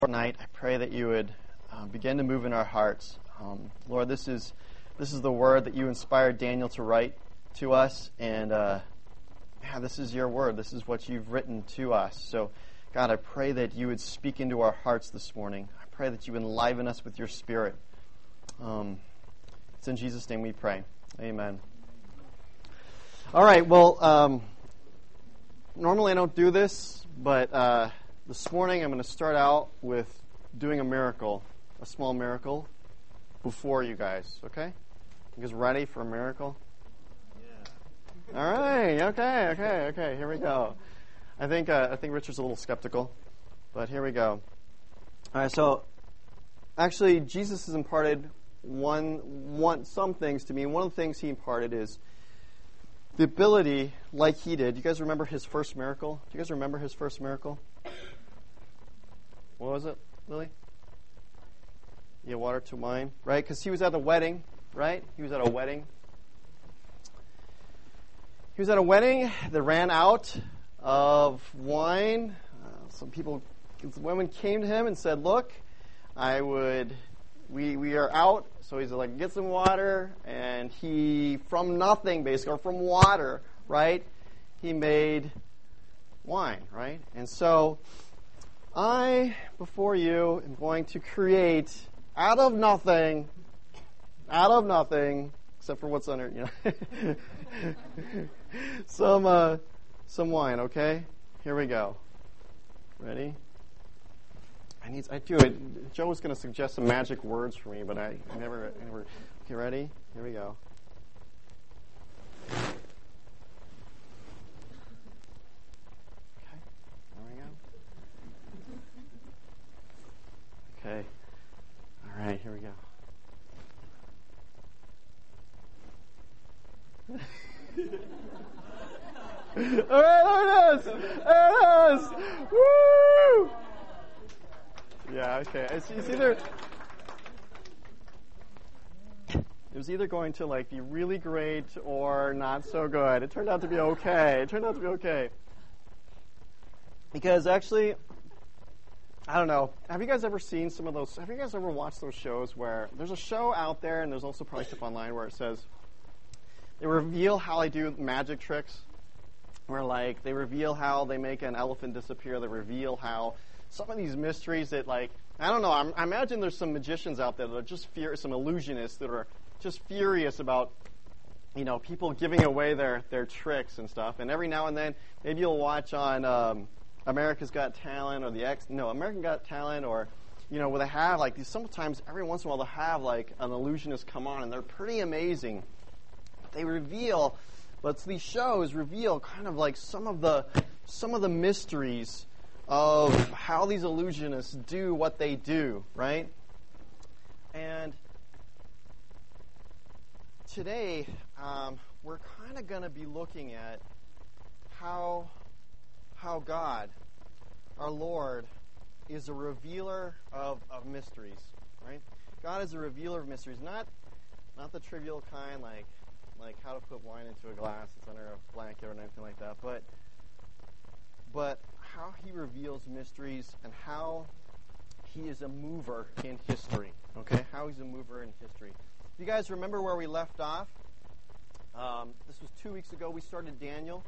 Tonight, I pray that you would begin to move in our hearts. Lord, this is the word that you inspired Daniel to write to us, and this is your word. This is what you've written to us. So, God, I pray that you would speak into our hearts this morning. I pray that you enliven us with your Spirit. It's in Jesus' name we pray. Amen. All right, well, normally I don't do this, but this morning I'm going to start out with doing a miracle, a small miracle, before you guys, okay? You guys ready for a miracle? Yeah. All right, okay, here we go. I think Richard's a little skeptical, but here we go. All right, so actually Jesus has imparted some things to me. One of the things he imparted is the ability, like he did. You guys remember his first miracle? Do you guys remember his first miracle? What was it, Lily? Yeah, water to wine, right? Because he was at a wedding, right? He was at a wedding. He was at a wedding that ran out of wine. Some women came to him and said, "Look, we are out." So he's like, "Get some water," and he, from nothing, basically, or from water, right? He made wine, right? And so I, before you, am going to create out of nothing, except for what's under it, some wine, okay? Here we go. Ready? I do it. Joe was going to suggest some magic words for me, but I never. Okay, ready? Here we go. Okay. All right, here we go. All right, there it is! Woo! Yeah, okay. It was either going to be really great or not so good. It turned out to be okay. Because actually, I don't know. Have you guys ever seen some of those? Have you guys ever watched those shows where there's a show out there, and there's also probably stuff online where it says they reveal how they do magic tricks, where they reveal how they make an elephant disappear. They reveal how some of these mysteries that I don't know. I imagine there's some magicians out there that are just some illusionists that are just furious about people giving away their tricks and stuff. And every now and then, maybe you'll watch on America's Got Talent or American Got Talent, or where they have these. Sometimes every once in a while they'll have an illusionist come on, and they're pretty amazing. These shows reveal kind of some of the mysteries of how these illusionists do what they do, right? And today we're kind of going to be looking at how God, our Lord, is a revealer of mysteries, right? God is a revealer of mysteries, not the trivial kind, like how to put wine into a glass that's under a blanket or anything like that, but how he reveals mysteries and how he is a mover in history, okay? How he's a mover in history. You guys remember where we left off? This was 2 weeks ago. We started Daniel.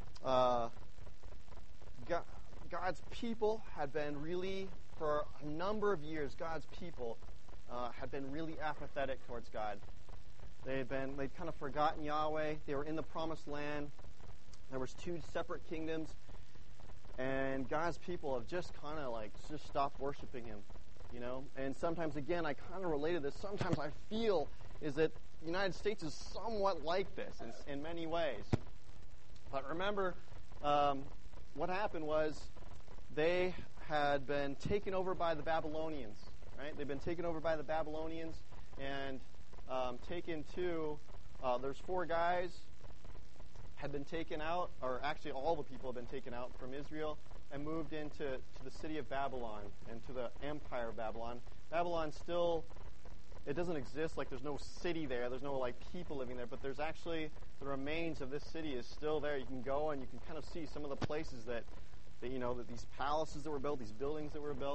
God's people had been really, for a number of years, God's people had been really apathetic towards God. They'd kind of forgotten Yahweh. They were in the promised land. There was 2 separate kingdoms, and God's people have just kind of just stopped worshiping him, And sometimes, again, I kind of related this. Sometimes I feel is that the United States is somewhat like this in many ways. But remember, what happened was they had been taken over by the Babylonians, right? They've been taken over by the Babylonians and taken to, there's 4 guys had been taken out, or actually all the people have been taken out from Israel and moved into the city of Babylon and to the empire of Babylon. Babylon still, it doesn't exist, there's no city there, there's no people living there, but there's actually the remains of this city is still there. You can go and you can kind of see some of the places that these palaces that were built, these buildings that were built,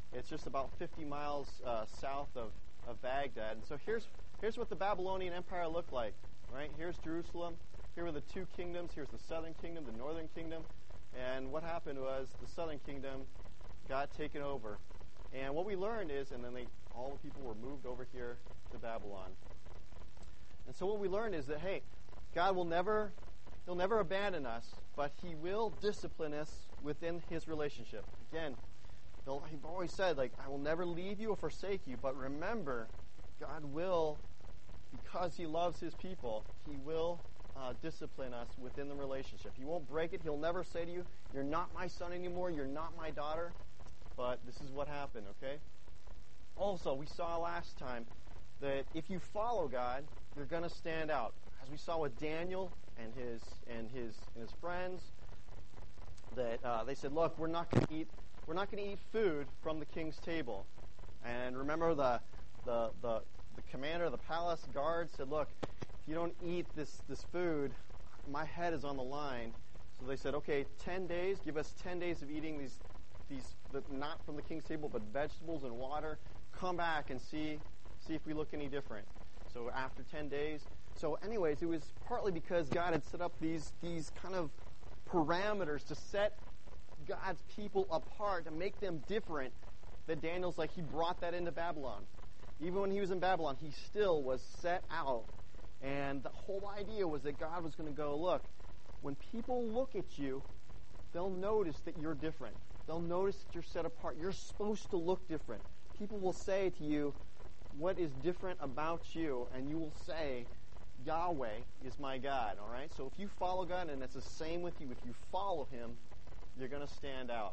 It's just about 50 miles south of Baghdad. And so here's what the Babylonian Empire looked like, right? Here's Jerusalem. Here were the two kingdoms. Here's the southern kingdom, the northern kingdom. And what happened was the southern kingdom got taken over. And what we learned is, and then all the people were moved over here to Babylon. And so what we learned is that, hey, God will never abandon us, but He will discipline us within His relationship. Again, He's always said, like, I will never leave you or forsake you, but remember, God will, because He loves His people, He will discipline us within the relationship. He won't break it. He'll never say to you, you're not my son anymore, you're not my daughter, but this is what happened, okay? Also, we saw last time that if you follow God, you're going to stand out. As we saw with Daniel and his friends, that they said, look, we're not going to eat food from the king's table. And remember the commander of the palace guard said, look, if you don't eat this food, my head is on the line. So they said, okay, 10 days, give us 10 days of eating these not from the king's table, but vegetables and water. Come back and see if we look any different. So after 10 days. So anyways, it was partly because God had set up these kind of parameters to set God's people apart, to make them different, that Daniel's like, he brought that into Babylon. Even when he was in Babylon, he still was set out. And the whole idea was that God was going to go, look, when people look at you, they'll notice that you're different. They'll notice that you're set apart. You're supposed to look different. People will say to you, what is different about you? And you will say, Yahweh is my God, all right? So if you follow God, and it's the same with you, if you follow Him, you're going to stand out.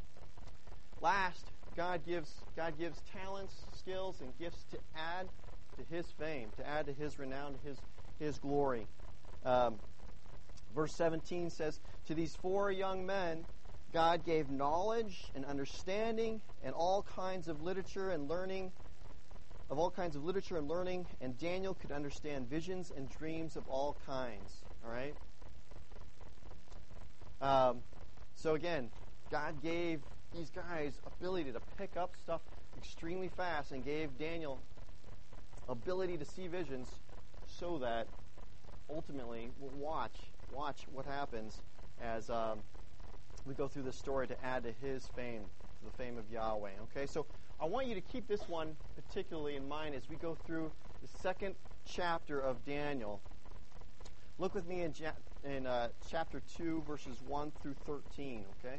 Last, God gives talents, skills, and gifts to add to His fame, to add to His renown, to His glory. Verse 17 says, to these 4 young men, God gave knowledge and understanding and all kinds of literature and learning, and Daniel could understand visions and dreams of all kinds. All right? So again, God gave these guys ability to pick up stuff extremely fast and gave Daniel ability to see visions so that ultimately we'll watch what happens as we go through this story to add to His fame, to the fame of Yahweh. Okay, so I want you to keep this one particularly in mind as we go through the second chapter of Daniel. Look with me in chapter 2, verses 1 through 13, okay? It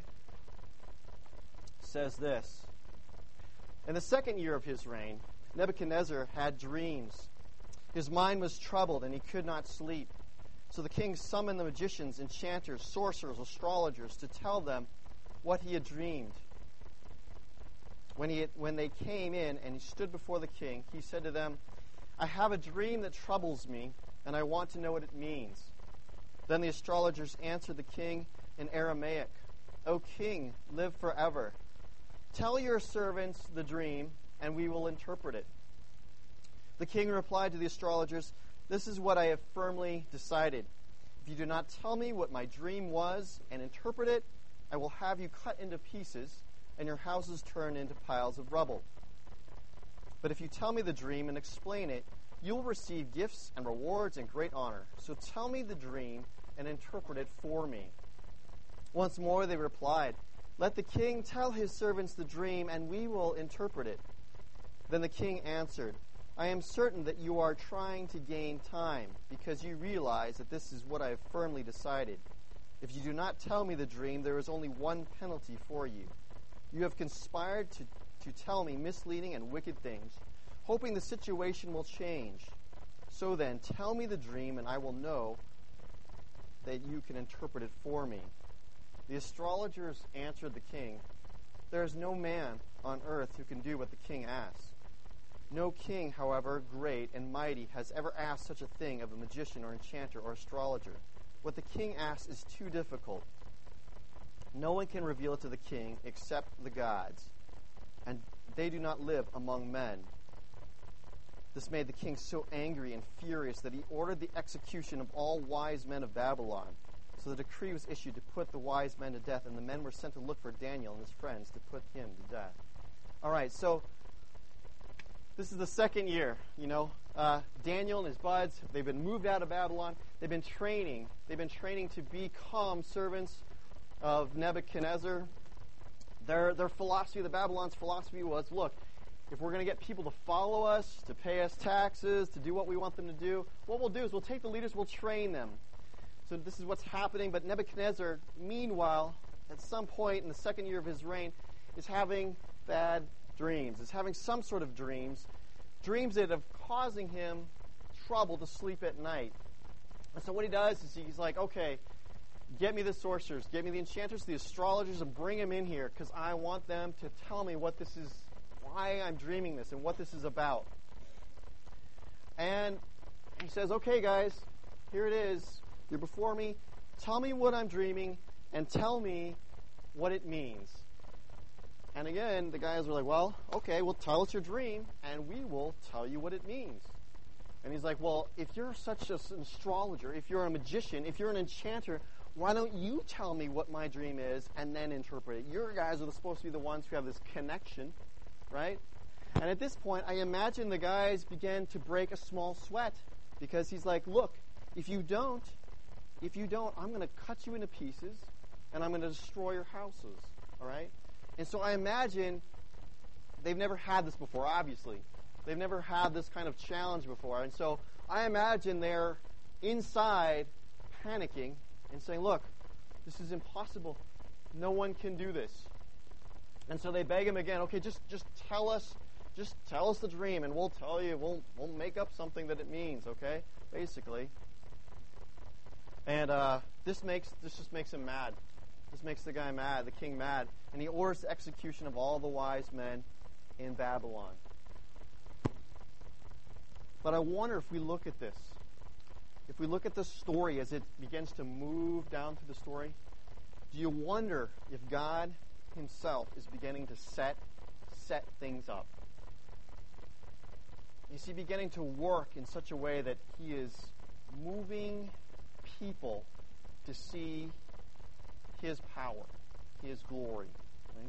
says this, in the second year of his reign, Nebuchadnezzar had dreams. His mind was troubled, and he could not sleep. So the king summoned the magicians, enchanters, sorcerers, astrologers to tell them what he had dreamed. When they came in and he stood before the king, he said to them, I have a dream that troubles me, and I want to know what it means. Then the astrologers answered the king in Aramaic, O king, live forever. Tell your servants the dream, and we will interpret it. The king replied to the astrologers, This is what I have firmly decided. If you do not tell me what my dream was and interpret it, I will have you cut into pieces and your houses turned into piles of rubble. But if you tell me the dream and explain it, you will receive gifts and rewards and great honor. So tell me the dream and interpret it for me. Once more they replied, Let the king tell his servants the dream, and we will interpret it. Then the king answered, I am certain that you are trying to gain time, because you realize that this is what I have firmly decided. If you do not tell me the dream, there is only one penalty for you. You have conspired to tell me misleading and wicked things, hoping the situation will change. So then, tell me the dream, and I will know that you can interpret it for me. The astrologers answered the king, There is no man on earth who can do what the king asks. No king, however great and mighty, has ever asked such a thing of a magician or enchanter or astrologer. What the king asks is too difficult. No one can reveal it to the king except the gods, and they do not live among men. This made the king so angry and furious that he ordered the execution of all wise men of Babylon. So the decree was issued to put the wise men to death, and the men were sent to look for Daniel and his friends to put him to death. All right, so this is the second year, Daniel and his buds, they've been moved out of Babylon. They've been training to become servants of Nebuchadnezzar. Their philosophy, the Babylon's philosophy was, look, if we're going to get people to follow us, to pay us taxes, to do what we want them to do, what we'll do is we'll take the leaders, we'll train them. So this is what's happening. But Nebuchadnezzar, meanwhile, at some point in the second year of his reign, is having bad dreams. Is having some sort of dreams that are causing him trouble to sleep at night. And so what he does is he's like, okay, get me the sorcerers, get me the enchanters, the astrologers, and bring them in here because I want them to tell me what this is, why I'm dreaming this, and what this is about. And he says, okay, guys, here it is. You're before me. Tell me what I'm dreaming and tell me what it means. And again, the guys were like, well, okay, well, tell us your dream and we will tell you what it means. And he's like, well, if you're such an astrologer, if you're a magician, if you're an enchanter, why don't you tell me what my dream is and then interpret it? You guys are supposed to be the ones who have this connection, right? And at this point, I imagine the guys began to break a small sweat because he's like, look, if you don't, I'm going to cut you into pieces and I'm going to destroy your houses, all right? And so I imagine they've never had this before, obviously. They've never had this kind of challenge before. And so I imagine they're inside panicking and saying, look, this is impossible. No one can do this. And so they beg him again, okay, just tell us the dream and we'll tell you, we'll make up something that it means, okay? Basically. And this just makes him mad. This makes the guy mad, the king mad. And he orders the execution of all the wise men in Babylon. But I wonder if we look at this. If we look at the story as it begins to move down through the story, do you wonder if God himself is beginning to set things up? Is he beginning to work in such a way that he is moving people to see his power, his glory? Right?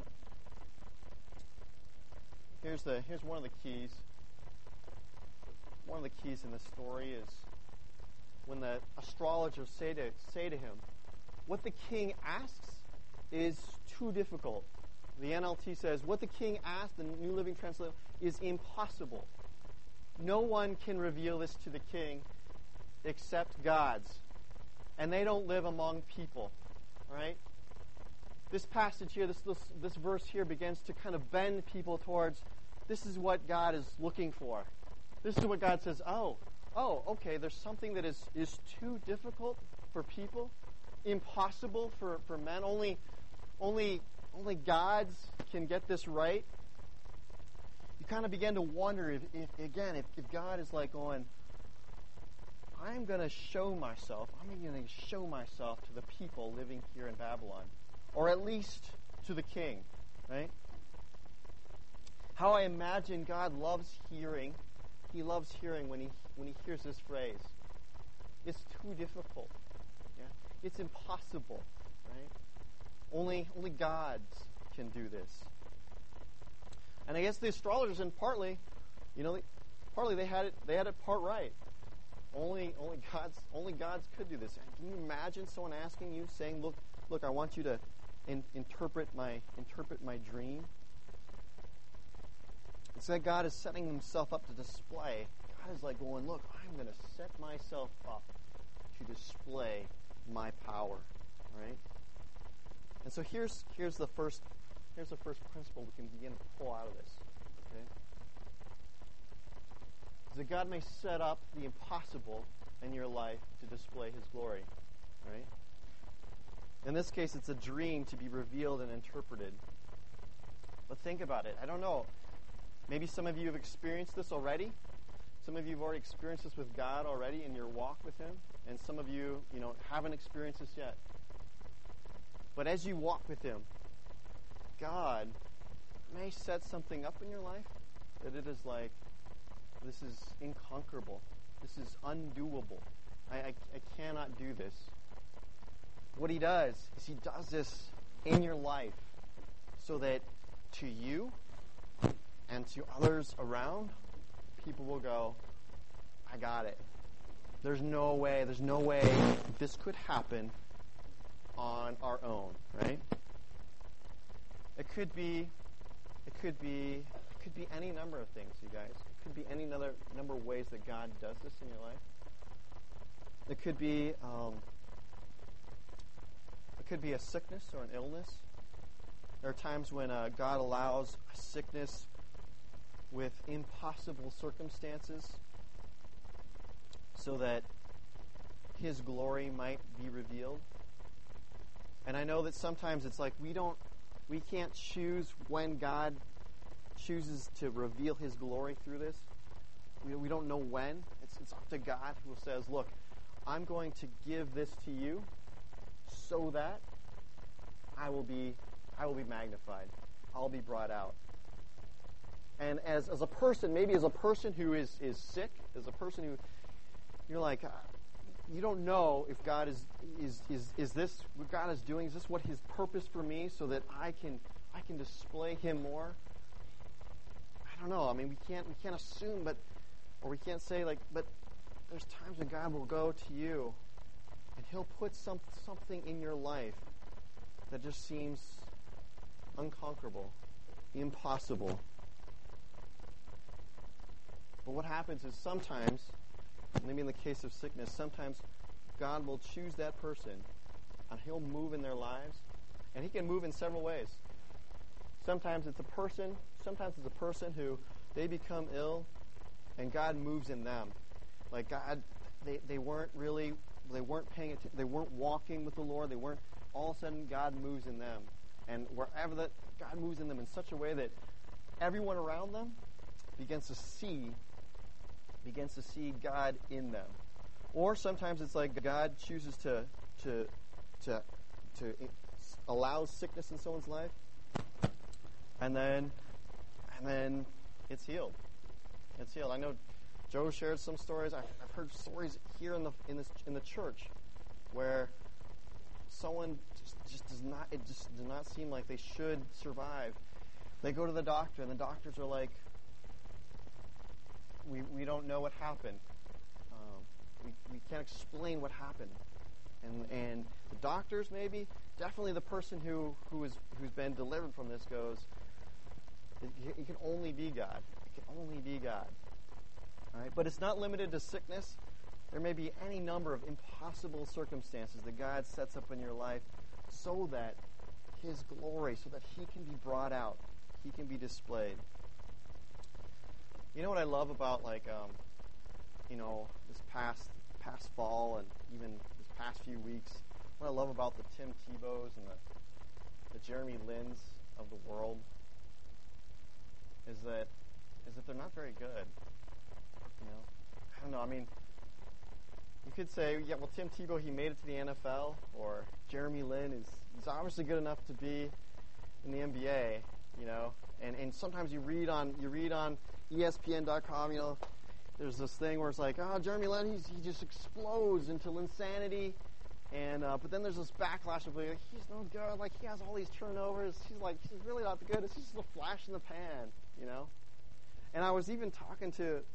Here's one of the keys. One of the keys in this story is when the astrologers say to him, what the king asks is too difficult. The NLT says, what the king asked, the New Living Translation, is impossible. No one can reveal this to the king except God's. And they don't live among people. Right? This passage here, this verse here begins to kind of bend people towards, this is what God is looking for. This is what God says, oh, okay, there's something that is too difficult for people, impossible for men. Only gods can get this right. You kind of begin to wonder if God is like going, I'm going to show myself to the people living here in Babylon, or at least to the king, right? How I imagine God loves hearing. He loves hearing when he hears this phrase. It's too difficult. Yeah? It's impossible. Right? Only gods can do this. And I guess the astrologers, and partly they had it part right. Only gods could do this. Can you imagine someone asking you, saying, "Look, I want you to interpret my dream"? It's like God is setting himself up to display. God is like going, look, I'm going to set myself up to display my power, right? And so here's the first principle we can begin to pull out of this. Okay? Is that God may set up the impossible in your life to display his glory, right? In this case, it's a dream to be revealed and interpreted. But think about it. I don't know. Maybe some of you have experienced this already. Some of you have already experienced this with God already in your walk with him. And some of you, haven't experienced this yet. But as you walk with him, God may set something up in your life that it is like, this is inconquerable. This is undoable. I cannot do this. What he does is he does this in your life so that to you, And to others around, people will go, I got it. There's no way this could happen on our own, right? It could be any number of things, you guys. It could be any number of ways that God does this in your life. It could be a sickness or an illness. There are times when God allows a sickness with impossible circumstances so that His glory might be revealed. And I know that sometimes it's like we can't choose when God chooses to reveal His glory through this. We don't know when. It's up to God who says, look, I'm going to give this to you so that I will be magnified. I'll be brought out. And as a person, maybe as a person who is sick, as a person who you're like, you don't know if God is this what God is doing? Is this what His purpose for me, so that I can display Him more? I don't know. I mean, we can't assume, or we can't say but there's times when God will go to you, and He'll put something in your life that just seems unconquerable, impossible. But what happens is sometimes, maybe in the case of sickness, sometimes God will choose that person and He'll move in their lives. And He can move in several ways. Sometimes it's a person who they become ill and God moves in them. Like God, they weren't paying attention, they weren't walking with the Lord, all of a sudden God moves in them. And wherever that God moves in them in such a way that everyone around them begins to see God in them. Or sometimes it's like God chooses to allow sickness in someone's life, and then it's healed. It's healed. I know Joe shared some stories. I've heard stories here in the church where someone just does not seem like they should survive. They go to the doctor, and the doctors are like, we don't know what happened. We can't explain what happened. And the doctors, definitely the person who's been delivered from this goes, it can only be God. It can only be God. All right? But it's not limited to sickness. There may be any number of impossible circumstances that God sets up in your life so that His glory, so that He can be brought out, He can be displayed. You know what I love about this past fall and even this past few weeks? What I love about the Tim Tebows and the Jeremy Lins of the world is that they're not very good. I don't know. I mean, you could say, yeah, well, Tim Tebow, he made it to the NFL, or Jeremy Lin he's obviously good enough to be in the NBA, And sometimes you read on ESPN.com, there's this thing where it's like, Jeremy Lin, he just explodes into insanity, and but then there's this backlash of like, he's no good, like he has all these turnovers, he's really not good, it's just a flash in the pan, And I was even talking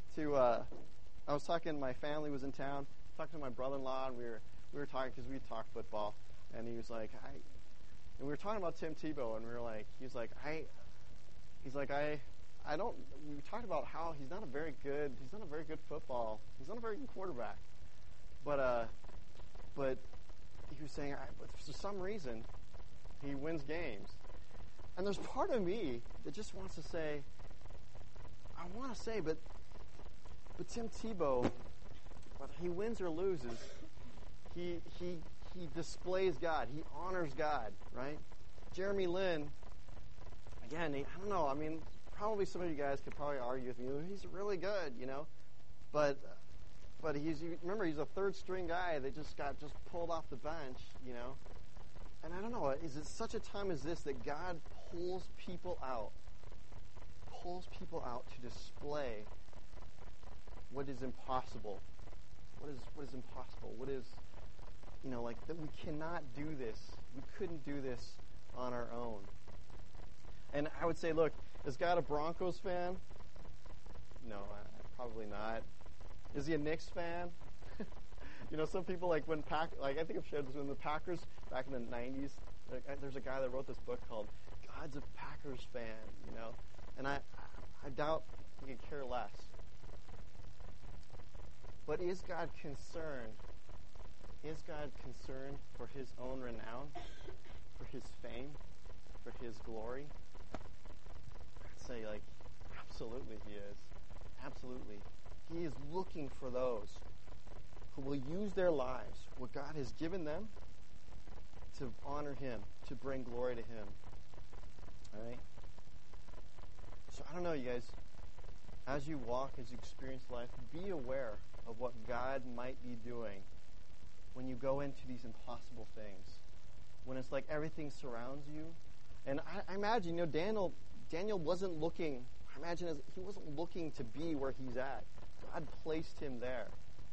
my family was in town, talking to my brother-in-law, and we were talking because we talked football, and he was like, and we were talking about Tim Tebow, and we were like, we talked about how he's not a very good football, he's not a very good quarterback, but he was saying, but for some reason, he wins games. And there's part of me that just wants to say, but Tim Tebow, whether he wins or loses, he displays God. He honors God, right? Jeremy Lin, again, I don't know. I mean, probably some of you guys could probably argue with me. He's really good, but remember, he's a third-string guy that just got pulled off the bench, And I don't know. Is it such a time as this that God pulls people out to display what is impossible? What is impossible? What is, that we cannot do this. We couldn't do this on our own. And I would say, look, Is God a Broncos fan? No, probably not. Is he a Knicks fan? Some people like I think I've shared this when the Packers back in the 90s. There's a guy that wrote this book called "God's a Packers Fan," and I doubt he could care less. But is God concerned? Is God concerned for his own renown, for his fame, for his glory? I'd say, absolutely he is. Absolutely. He is looking for those who will use their lives, what God has given them, to honor him, to bring glory to him. All right? So I don't know, you guys. As you walk, as you experience life, be aware of what God might be doing when you go into these impossible things. When it's like everything surrounds you. And I imagine, Daniel wasn't looking, he wasn't looking to be where he's at. God placed him there.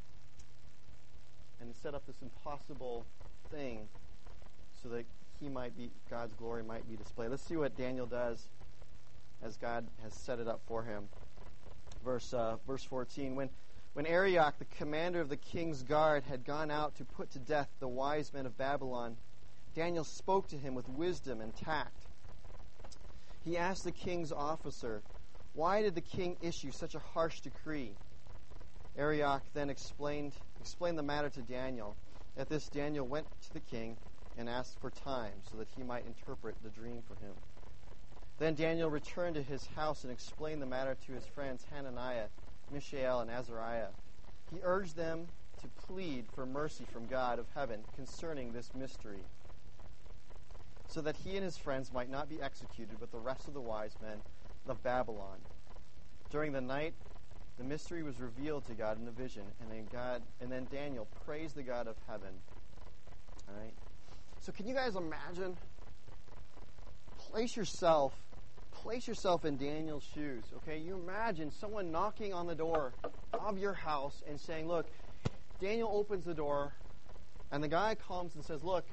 And set up this impossible thing so that God's glory might be displayed. Let's see what Daniel does as God has set it up for him. Verse 14. When Arioch, the commander of the king's guard, had gone out to put to death the wise men of Babylon, Daniel spoke to him with wisdom and tact. He asked the king's officer, "Why did the king issue such a harsh decree?" Arioch then explained the matter to Daniel. At this, Daniel went to the king and asked for time so that he might interpret the dream for him. Then Daniel returned to his house and explained the matter to his friends Hananiah, Mishael, and Azariah. He urged them to plead for mercy from God of heaven concerning this mystery, so that he and his friends might not be executed with the rest of the wise men of Babylon. During the night, the mystery was revealed to God in a vision, and then Daniel praised the God of heaven. All right. So, can you guys imagine? Place yourself in Daniel's shoes. Okay, you imagine someone knocking on the door of your house and saying, "Look," Daniel opens the door, and the guy comes and says, "Look,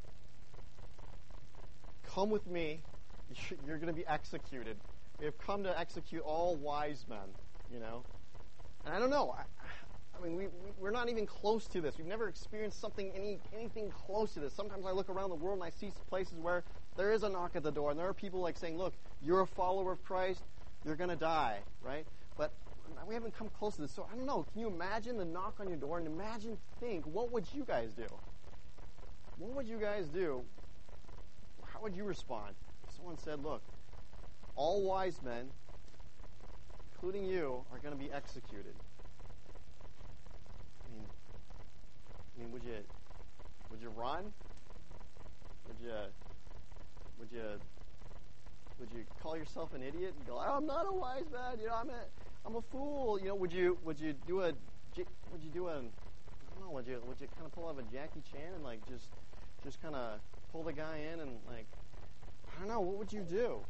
come with me. You're going to be executed. We have come to execute all wise men." And I don't know. We're not even close to this. We've never experienced anything close to this. Sometimes I look around the world and I see places where there is a knock at the door, and there are people saying, "Look, you're a follower of Christ. You're going to die," right? But we haven't come close to this. So I don't know. Can you imagine the knock on your door? And think, what would you guys do? What would you guys do? How would you respond? If someone said, "Look, all wise men, including you, are going to be executed." Would you run? Would you call yourself an idiot and go, "I'm not a wise man. I'm a fool." Would you kind of pull out a Jackie Chan and just kind of pull the guy in and I don't know, what would you do?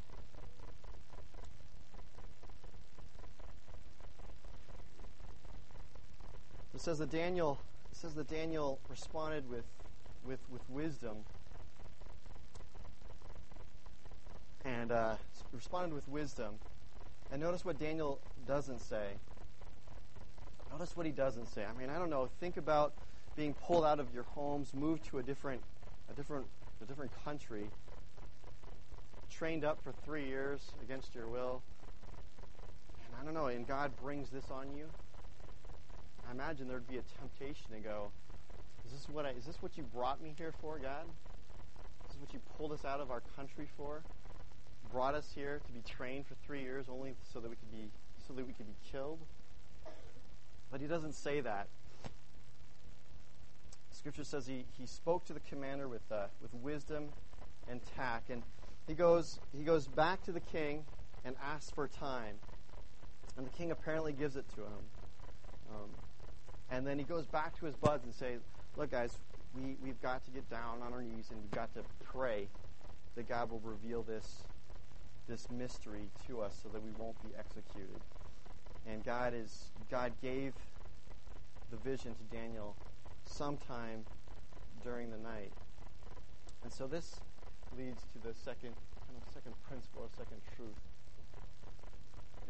It says that Daniel responded with wisdom, and responded with wisdom. And notice what Daniel doesn't say. Notice what he doesn't say. I don't know. Think about being pulled out of your homes, moved to a different country, trained up for 3 years against your will. And I don't know. And God brings this on you. I imagine there'd be a temptation to go, is this what you brought me here for, God? Is this what you pulled us out of our country for? Brought us here to be trained for 3 years only so that we could be killed? But he doesn't say that. Scripture says he spoke to the commander with wisdom and tact, and he goes back to the king and asks for time, and the king apparently gives it to him. And then he goes back to his buds and says, "Look, guys, we've got to get down on our knees and we've got to pray that God will reveal this mystery to us so that we won't be executed." And God gave the vision to Daniel sometime during the night. And so this leads to the second principle, or second truth.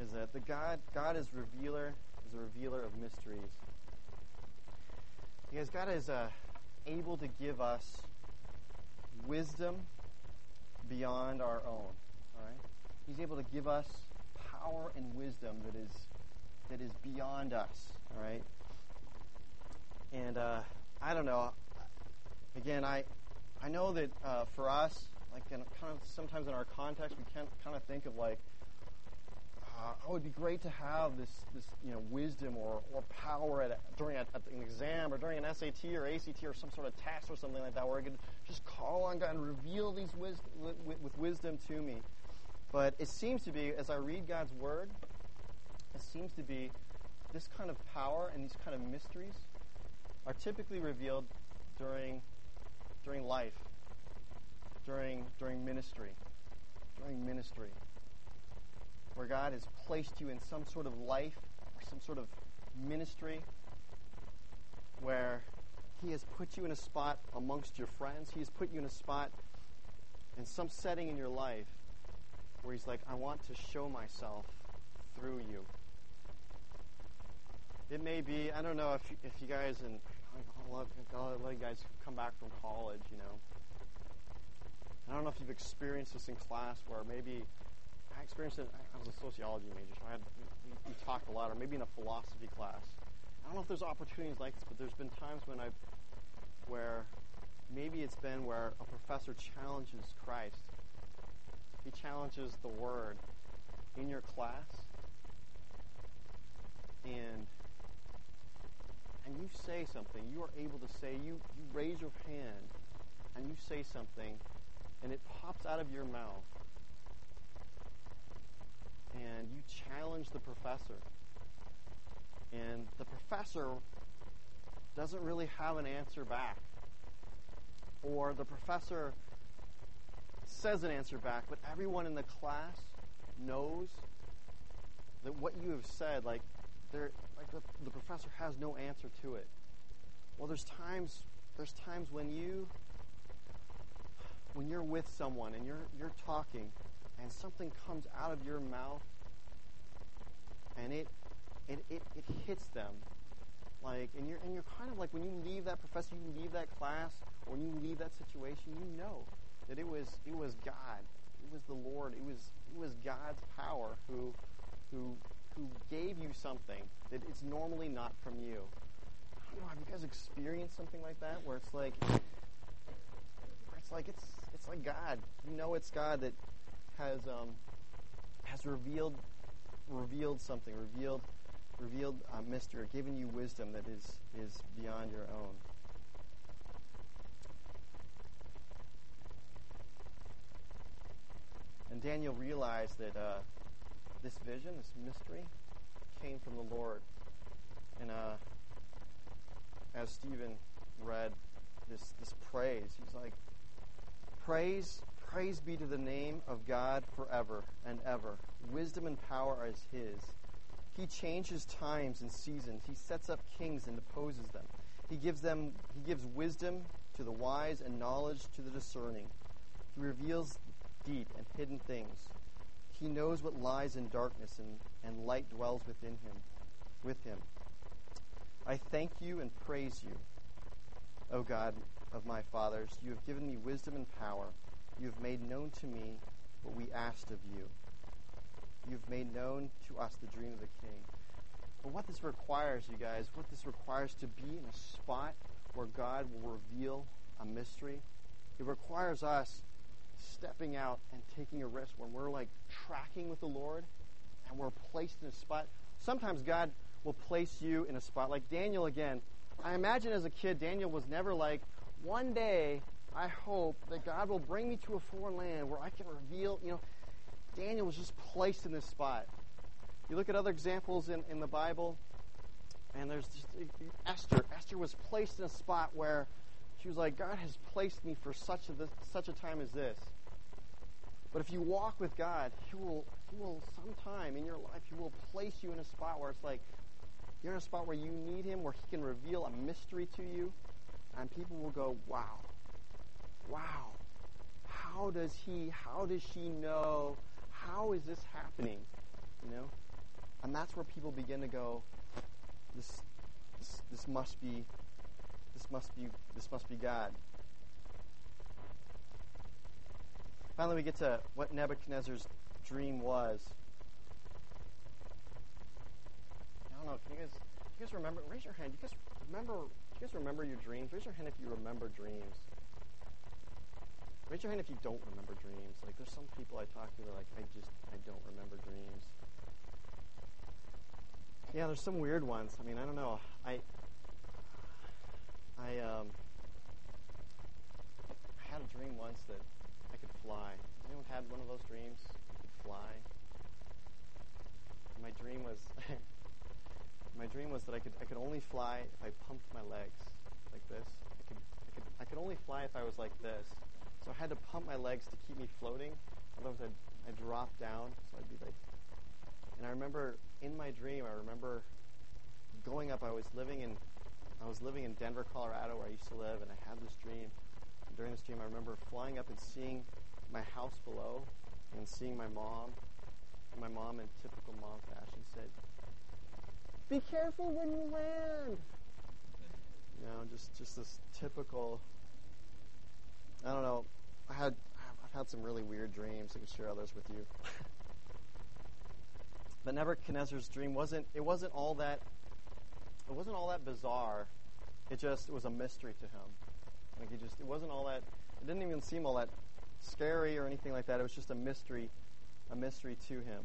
is that God is a revealer of mysteries. Because God is able to give us wisdom beyond our own. All right, He's able to give us power and wisdom that is beyond us. All right, and I don't know. Again, I know that for us, like sometimes in our context, we can kind of think of like, it would be great to have this wisdom or power during an exam or during an SAT or ACT or some sort of test or something like that, where I could just call on God and reveal these with wisdom to me. But it seems to be, as I read God's Word, it seems to be this kind of power and these kind of mysteries are typically revealed during life, during ministry, where God has placed you in some sort of life or some sort of ministry where He has put you in a spot amongst your friends. He has put you in a spot in some setting in your life where He's like, I want to show myself through you. It may be, I don't know if you guys, and a lot of you guys come back from college, I don't know if you've experienced this in class where maybe, I experienced it, I was a sociology major, so we talked a lot, or maybe in a philosophy class. I don't know if there's opportunities like this, but there's been times where maybe it's been where a professor challenges Christ. He challenges the Word in your class, and you say something. You are able to say, you raise your hand, and you say something, and it pops out of your mouth, and you challenge the professor. And the professor doesn't really have an answer back. Or the professor says an answer back, but everyone in the class knows that what you have said, the professor has no answer to it. Well, there's times when you're with someone and you're talking, and something comes out of your mouth, and it hits them, and you're kind of like, when you leave that professor, you leave that class, or when you leave that situation, you know that it was God, it was the Lord, it was God's power who gave you something that it's normally not from you. I don't know, have you guys experienced something like that, where it's like God, it's God that has revealed something, revealed mystery, given you wisdom that is beyond your own. And Daniel realized that this vision, this mystery, came from the Lord. And as Stephen read this praise, he's like, Praise be to the name of God forever and ever. Wisdom and power are His. He changes times and seasons. He sets up kings and deposes them. He gives wisdom to the wise and knowledge to the discerning. He reveals deep and hidden things. He knows what lies in darkness, and light dwells with him. I thank you and praise you, O God of my fathers. You have given me wisdom and power. You have made known to me what we asked of you. You have made known to us the dream of the king. But what this requires, you guys, what this requires to be in a spot where God will reveal a mystery, it requires us stepping out and taking a risk when we're tracking with the Lord and we're placed in a spot. Sometimes God will place you in a spot. Like Daniel again. I imagine as a kid, Daniel was never like, one day I hope that God will bring me to a foreign land where I can reveal, Daniel was just placed in this spot. You look at other examples in the Bible, and there's just Esther. Esther was placed in a spot where she was like, God has placed me for such a time as this. But if you walk with God, He will sometime in your life, He will place you in a spot where it's like, you're in a spot where you need Him, where He can reveal a mystery to you, and people will go, wow, how does she know? How is this happening? And that's where people begin to go, this must be God. Finally, we get to what Nebuchadnezzar's dream was. I don't know. Can you guys remember? Raise your hand. Do you guys remember your dreams? Raise your hand if you remember dreams. Raise your hand if you don't remember dreams. Like, there's some people I talk to that are like, I don't remember dreams. Yeah, there's some weird ones. I mean, I don't know. I had a dream once that I could fly. Anyone had one of those dreams? You could fly. My dream was that I could only fly if I pumped my legs like this. I could only fly if I was like this. So I had to pump my legs to keep me floating. Otherwise, I'd drop down. So I'd be like. And I remember in my dream, going up. I was living in Denver, Colorado, where I used to live, and I had this dream. And during this dream, I remember flying up and seeing my house below, and seeing my mom. And my mom, in typical mom fashion, said, "Be careful when you land." You know, just this typical. I don't know. I've had some really weird dreams. I can share others with you. But Nebuchadnezzar's dream wasn't all that bizarre. It was a mystery to him. Like it wasn't all that. It didn't even seem all that scary or anything like that. It was just a mystery to him.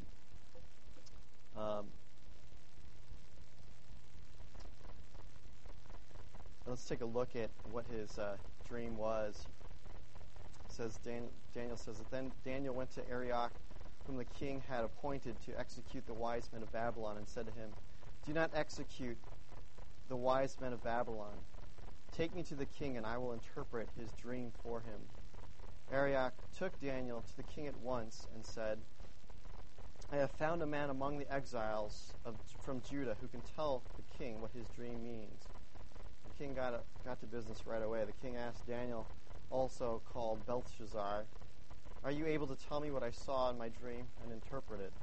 Let's take a look at what his dream was. It says Daniel says that then Daniel went to Arioch, whom the king had appointed to execute the wise men of Babylon, and said to him, "Do not execute the wise men of Babylon. Take me to the king, and I will interpret his dream for him." Arioch took Daniel to the king at once and said, "I have found a man among the exiles from Judah who can tell the king what his dream means." The king got to business right away. The king asked Daniel, also called Belteshazzar, "Are you able to tell me what I saw in my dream and interpret it?"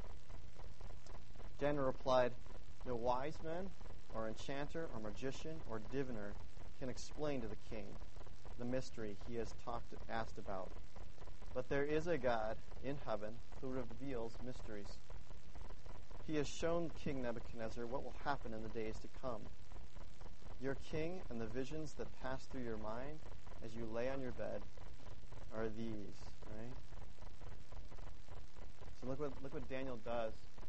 Daniel replied, "No wise man or enchanter or magician or diviner can explain to the king the mystery he has asked about. But there is a God in heaven who reveals mysteries. He has shown King Nebuchadnezzar what will happen in the days to come. Your king and the visions that pass through your mind as you lay on your bed are these." Right? So look what Daniel does.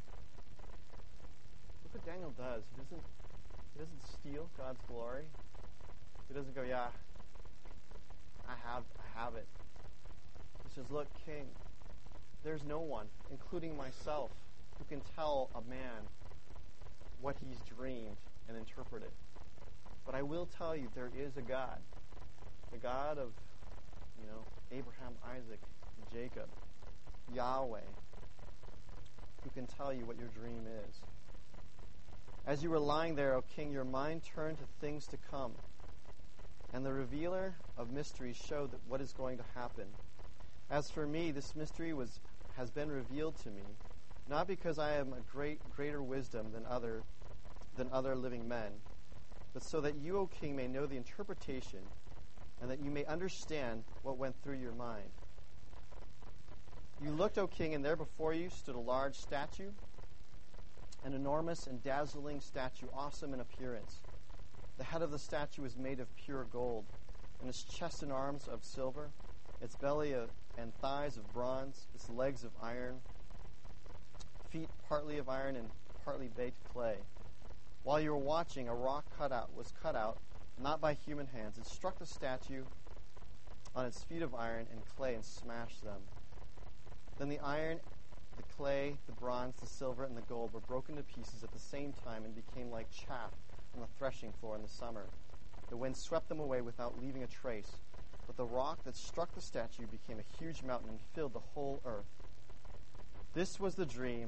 Look what Daniel does. He doesn't steal God's glory. He doesn't go, "Yeah, I have it." He says, "Look, king, there's no one, including myself, who can tell a man what he's dreamed and interpret it. But I will tell you, there is a God, the God of, Abraham, Isaac, and Jacob, Yahweh, who can tell you what your dream is. As you were lying there, O king, your mind turned to things to come, and the revealer of mysteries showed that what is going to happen. As for me, this mystery has been revealed to me, not because I am a greater wisdom than other living men, but so that you, O king, may know the interpretation, and that you may understand what went through your mind. You looked, O king, and there before you stood a large statue, an enormous and dazzling statue, awesome in appearance. The head of the statue was made of pure gold, and its chest and arms of silver, its belly and thighs of bronze, its legs of iron, feet partly of iron and partly baked clay. While you were watching, a rock was cut out, not by human hands. It struck the statue on its feet of iron and clay and smashed them. Then the iron, the clay, the bronze, the silver, and the gold were broken to pieces at the same time and became like chaff on the threshing floor in the summer. The wind swept them away without leaving a trace. But the rock that struck the statue became a huge mountain and filled the whole earth. This was the dream.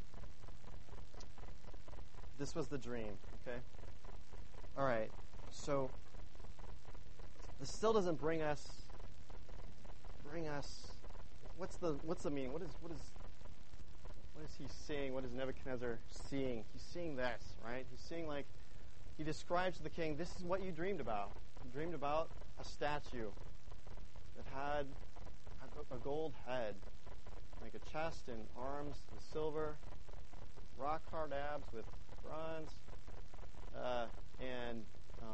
Okay? All right. So this still doesn't bring us. What's the meaning? What is what is he seeing? What is Nebuchadnezzar seeing? He's seeing this, right? He's seeing, like, he describes to the king, this is what you dreamed about. You dreamed about a statue that had a gold head, like a chest and arms with silver, rock-hard abs with bronze, and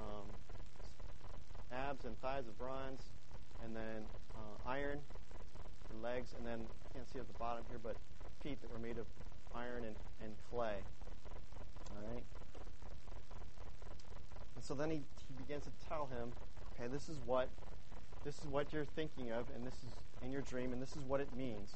abs and thighs of bronze, and then iron for legs, and then, I can't see at the bottom here, but feet that were made of iron and clay. All right? And so then he begins to tell him, okay, this is what you're thinking of, and this is in your dream, and this is what it means.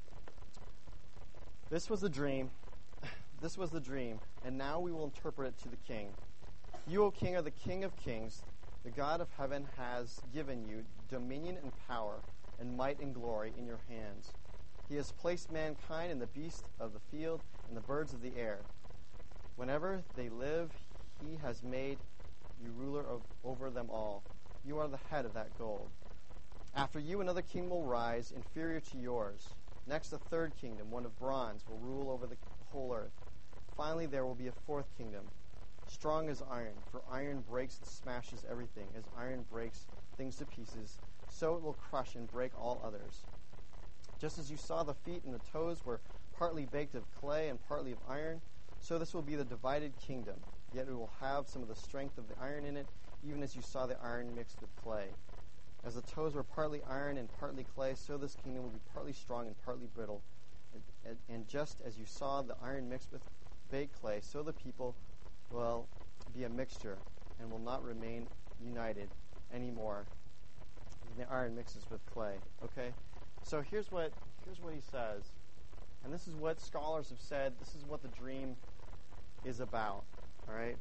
This was the dream. This was the dream, and now we will interpret it to the king. You, O king, are the King of kings. The God of heaven has given you dominion and power and might and glory in your hands. He has placed mankind and the beasts of the field and the birds of the air. Whenever they live, he has made you ruler over them all. You are the head of that gold. After you, another king will rise, inferior to yours. Next, a third kingdom, one of bronze, will rule over the whole earth. Finally, there will be a fourth kingdom, strong as iron, for iron breaks and smashes everything. As iron breaks things to pieces, so it will crush and break all others. Just as you saw the feet and the toes were partly baked of clay and partly of iron, so this will be the divided kingdom. Yet it will have some of the strength of the iron in it, even as you saw the iron mixed with clay. As the toes were partly iron and partly clay, so this kingdom will be partly strong and partly brittle. And just as you saw the iron mixed with baked clay, so the people will be a mixture and will not remain united anymore. The iron mixes with clay. Okay? So here's what he says. And this is what scholars have said. This is what the dream is about. All right?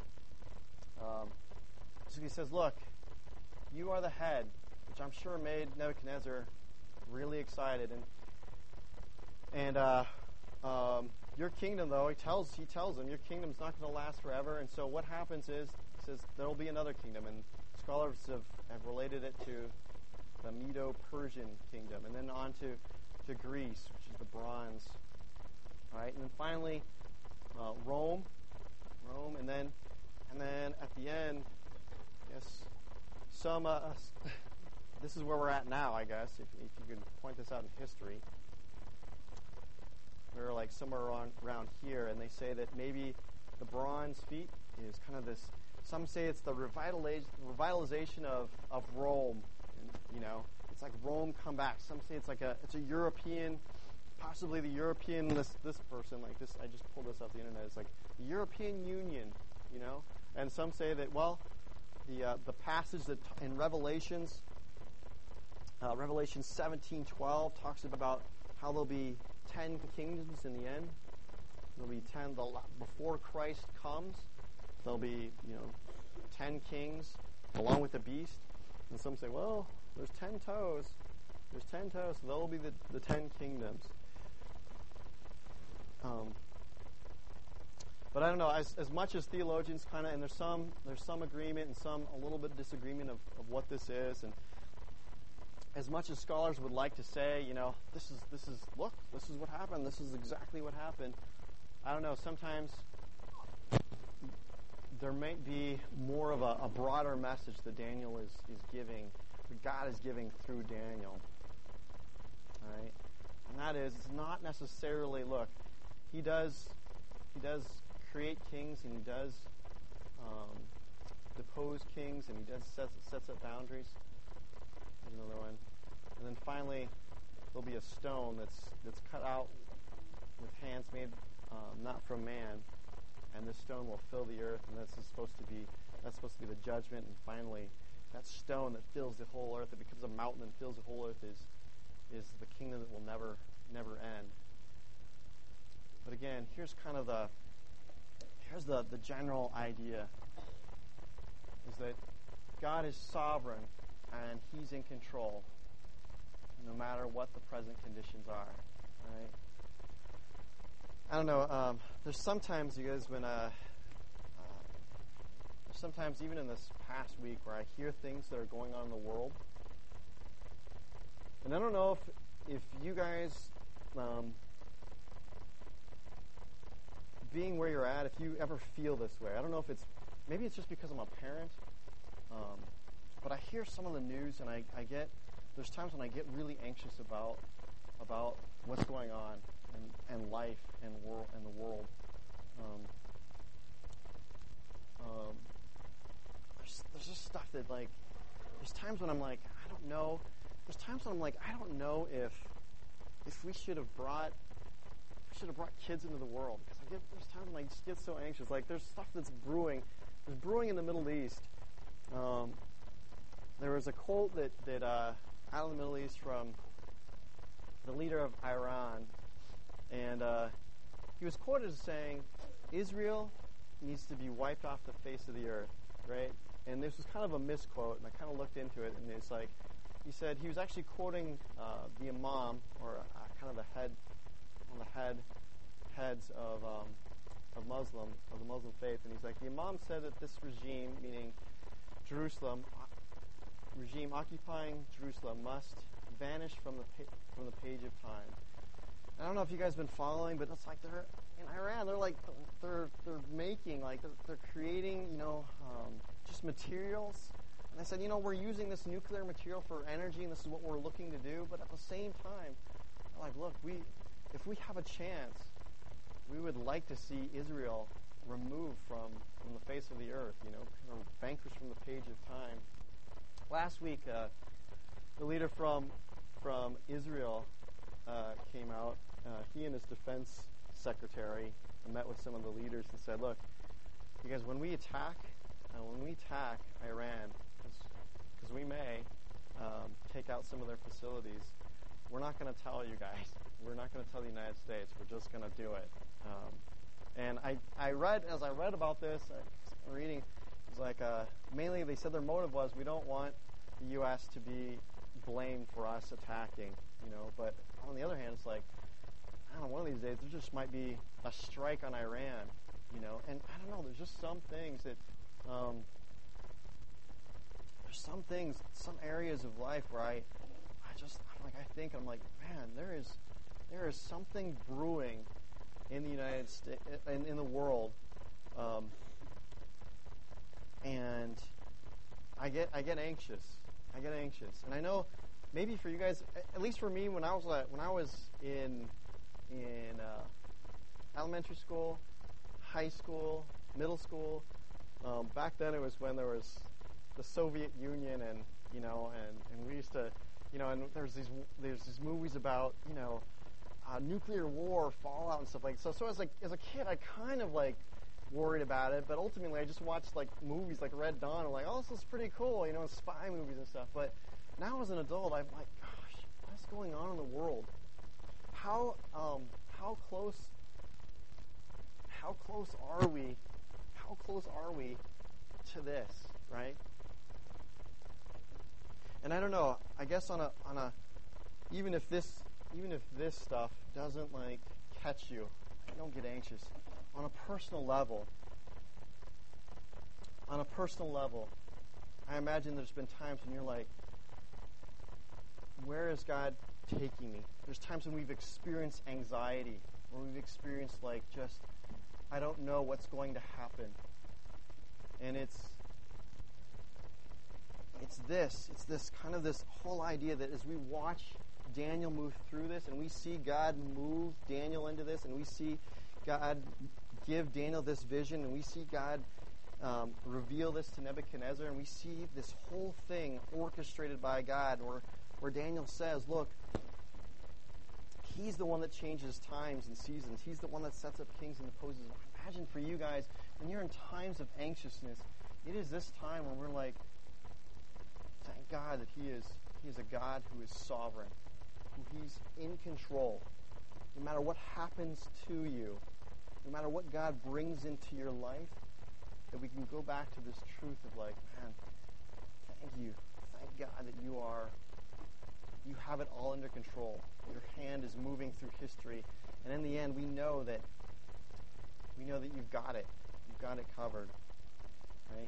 So he says, look, you are the head, which I'm sure made Nebuchadnezzar really excited. And your kingdom, though, he tells him, your kingdom's not going to last forever. And so what happens is, he says, there will be another kingdom. And scholars have related it to the Medo-Persian kingdom. And then on to Greece, which is the bronze. Right? And then finally, Rome. And then at the end, yes, some, this is where we're at now, I guess, if you can point this out in history. We're like somewhere around here, and they say that maybe the bronze feet is kind of this, some say it's the revitalization of Rome. And, it's like Rome come back. Some say it's a European, possibly the European, this person, like this, I just pulled this off the internet, it's like the European Union, And some say that, well, the passage that in Revelation 17:12 talks about how there'll be 10 kingdoms in the end. There'll be 10 before Christ comes. There'll be 10 kings along with the beast. And some say, well, there's 10 toes. There's 10 toes, so there'll be the 10 kingdoms. But I don't know, as much as theologians kind of, and there's some agreement and some a little bit of disagreement of what this is, and as much as scholars would like to say, this is what happened, this is exactly what happened, I don't know, sometimes there might be more of a broader message that Daniel is giving, that God is giving through Daniel. All right? And that is, it's not necessarily, look, he does create kings, and he does depose kings, and he does sets up boundaries. There's another one. And then finally, there'll be a stone that's cut out with hands made not from man, and this stone will fill the earth, and that's supposed to be the judgment. And finally, that stone that fills the whole earth, it becomes a mountain and fills the whole earth, is the kingdom that will never end. But again, here's kind of the general idea, is that God is sovereign and he's in control no matter what the present conditions are. Right? I don't know, there's sometimes, you guys, when sometimes even in this past week where I hear things that are going on in the world, and I don't know if you guys being where you're at, if you ever feel this way, I don't know if maybe it's just because I'm a parent, but I hear some of the news and there's times when I get really anxious about what's going on and life and the world. There's just stuff that, like, there's times when I'm like, I don't know. There's times when I'm like, I don't know if we should have brought kids into the world, because there's times when I just get so anxious. Like, there's stuff that's brewing. There's brewing in the Middle East. There was a quote that out of the Middle East from the leader of Iran, and he was quoted as saying, "Israel needs to be wiped off the face of the earth," right? And this was kind of a misquote, and I kind of looked into it, and it's like, he was actually quoting the imam, or kind of one of the heads of the Muslim faith, and he's like, the imam said that this regime, meaning Jerusalem, regime occupying Jerusalem, must vanish from the page of time. I don't know if you guys have been following, but it's like they're in Iran. They're making, like, they're creating, just materials. And they said, we're using this nuclear material for energy, and this is what we're looking to do. But at the same time, they're like, look, if we have a chance, we would like to see Israel removed from the face of the earth, or vanquished from the page of time. Last week, the leader from Israel came out. He and his defense secretary met with some of the leaders and said, look, you guys, when we attack Iran, because we may take out some of their facilities, we're not going to tell you guys. We're not going to tell the United States. We're just going to do it. And as I read about this, reading, it was like, mainly they said their motive was, we don't want the U.S. to be blamed for us attacking, but on the other hand, it's like, I don't know, one of these days there just might be a strike on Iran, and I don't know, there's just some things that, there's some areas of life where I'm like, man, there is something brewing in the United States, in the world, and I get anxious. And I know maybe for you guys, at least for me, when I was in elementary school, high school, middle school, back then it was when there was the Soviet Union, and we used to, and there's these movies about nuclear war, fallout, and stuff like that. So as a kid, I kind of like worried about it, but ultimately I just watched like movies like Red Dawn. I'm like, oh, this is pretty cool, and spy movies and stuff. But now as an adult, I'm like, gosh, what's going on in the world? How close are we? How close are we to this, right? And I don't know. I guess on a even if this stuff doesn't like catch you, don't get anxious. On a personal level, I imagine there's been times when you're like, where is God taking me? There's times when we've experienced anxiety, where we've experienced like just, I don't know what's going to happen. And it's this kind of this whole idea that as we watch Daniel move through this, and we see God move Daniel into this, and we see God give Daniel this vision, and we see God reveal this to Nebuchadnezzar, and we see this whole thing orchestrated by God, where Daniel says, look, He's the one that changes times and seasons. He's the one that sets up kings and deposes them. Imagine for you guys, when you're in times of anxiousness, it is this time when we're like, thank God that He is a God who is sovereign, who He's in control. No matter what happens to you, no matter what God brings into your life, that we can go back to this truth of like, man, thank you. Thank God that you have it all under control. Your hand is moving through history. And in the end, we know that you've got it. You've got it covered. Right?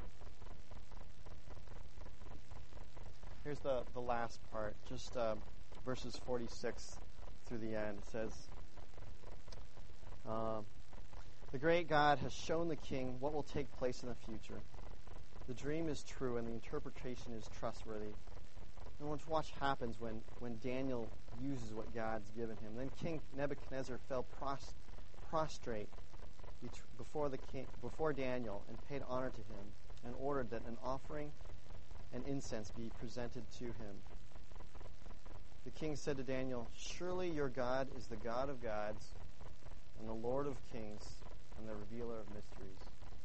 Here's the last part, just verses 46 through the end. It says, The great God has shown the king what will take place in the future. The dream is true and the interpretation is trustworthy. And let's watch what happens when Daniel uses what God's given him. Then King Nebuchadnezzar fell prostrate before Daniel and paid honor to him and ordered that an offering and incense be presented to him. The king said to Daniel, "Surely your God is the God of gods and the Lord of kings and the revealer of mysteries.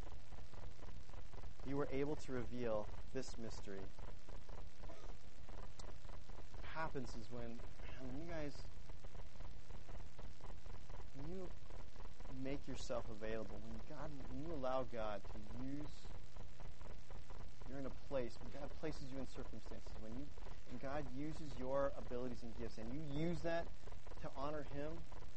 You were able to reveal this mystery." What happens is when you make yourself available, when you allow God to use, you're in a place, when God places you in circumstances, when God uses your abilities and gifts, and you use that to honor Him.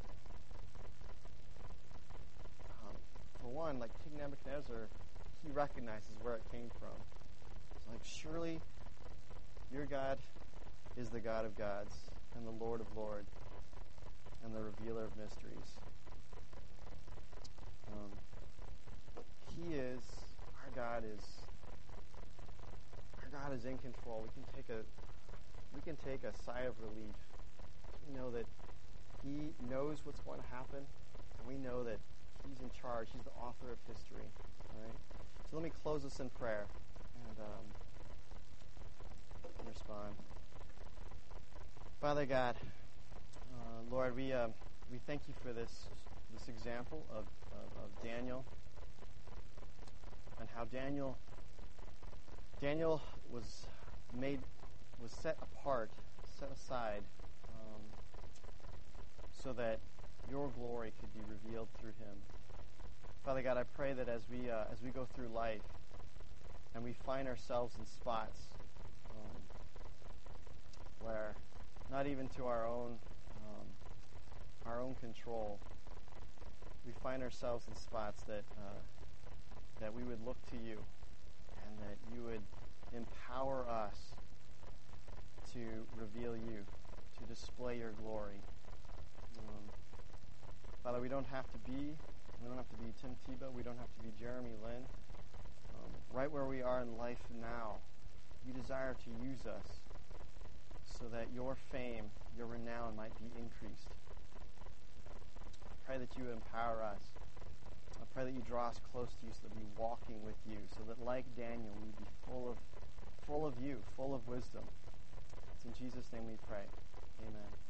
For one, like King Nebuchadnezzar, he recognizes where it came from. It's like, surely your God is the God of gods and the Lord of lords and the revealer of mysteries. Our God is in control. We can take a sigh of relief. We know that He knows what's going to happen, and we know that He's in charge. He's the author of history. All right? So let me close this in prayer and respond. Father God, Lord, we thank you for this example of Daniel and how Daniel was set apart, set aside, so that your glory could be revealed through him. Father God, I pray that as we go through life and we find ourselves in spots where not even to our own control, we find ourselves in spots that we would look to you, and that you would empower us to reveal you, to display your glory. Father, we don't have to be Tim Tebow. We don't have to be Jeremy Lin. Right where we are in life now, you desire to use us so that your fame, your renown might be increased. I pray that you empower us. I pray that you draw us close to you so that we be walking with you, so that like Daniel, we be full of you, full of wisdom. It's in Jesus' name we pray. Amen.